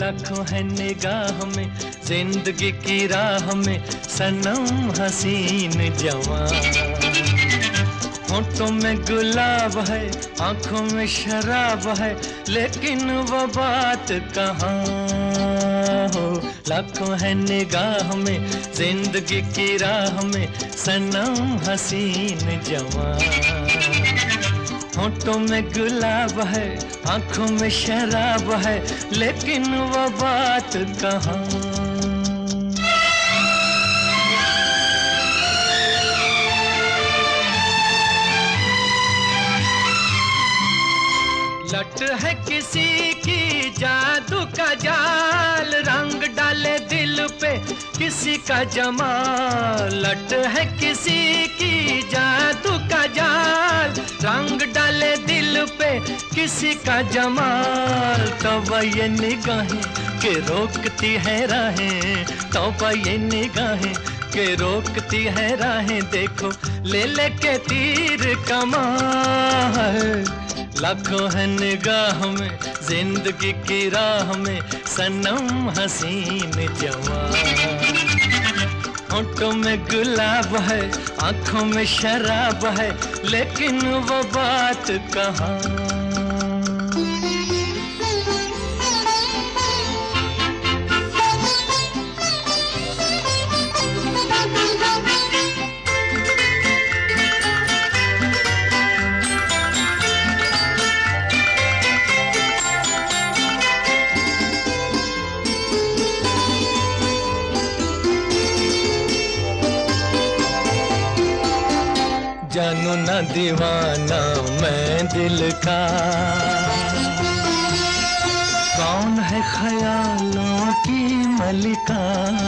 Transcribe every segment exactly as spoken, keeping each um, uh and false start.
लाखों है निगाह में जिंदगी की राह में सनम हसीन जवान। होठों में गुलाब है, आंखों में शराब है, लेकिन वो बात कहाँ हो। लाखों है निगाह में जिंदगी की राह में सनम हसीन जवान। होठों में गुलाब है, आंखों में शराब है, लेकिन वो बात कहाँ। लट है किसी की जादू का जाल, रंग डाले दिल पे किसी का जमाल। लट है किसी की जादू का जाल, रंग डाले दिल पे किसी का जमाल। तौबा ये निगाहें के रोकती है राहें, तौबा ये निगाहें के रोकती है राहें, देखो ले ले के तीर कमाल। लाखों है निगाह में जिंदगी की राह में सनम हसीन जवान। होठों में गुलाब है, आंखों में शराब है, लेकिन वो बात कहाँ। जानू ना दीवाना मैं दिल का, कौन है ख्यालों की मलिका।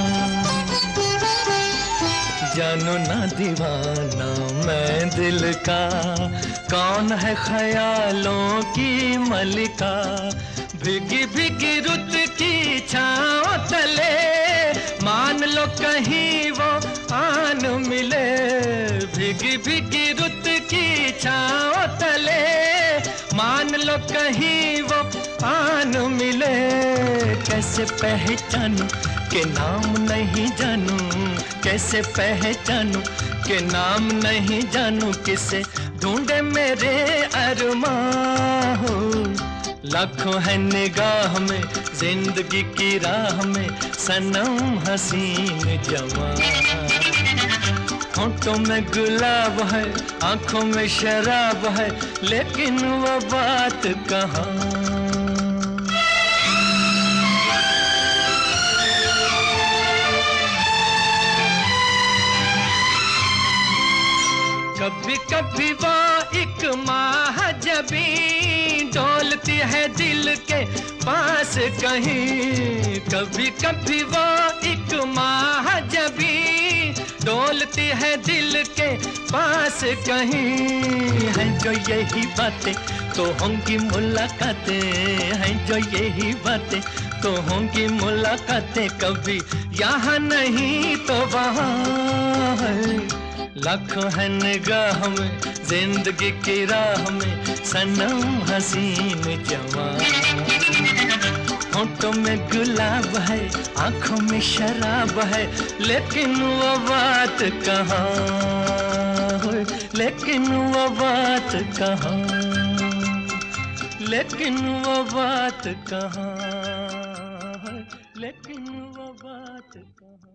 जानू ना दीवाना मैं दिल का, कौन है ख्यालों की मलिका। भीगी भीगी रुत की छाँव तले, मान लो कहीं वो आन मिले। भीगी भीगी रुत की छाँव तले, मान लो कहीं वो आन मिले। कैसे पहचानूं के नाम नहीं जानूं, कैसे पहचानूं के नाम नहीं जानूं, किसे ढूंढे मेरे अरमां हो। लाखों है निगाह में जिंदगी की राह में सनम हसीन जवान। होठों में गुलाब है, आंखों में शराब है, लेकिन वो बात कहाँ। कभी कभी वो एक महाजबीन डोलती है दिल के पास कहीं। कभी कभी वो एक महाजबीन डोलती है दिल के पास कहीं। है जो यही बातें तो होंगी मुलाकातें, हैं जो यही बातें तो होंगी मुलाकातें। कभी यहाँ नहीं तो वहाँ है। लाखों है निगाह में जिंदगी की राह में सनम हसीन जवान। होठों में गुलाब है, आंखों में शराब है, लेकिन वो बात कहाँ, लेकिन वो बात कहाँ, लेकिन वो बात कहाँ, लेकिन वो बात कहाँ।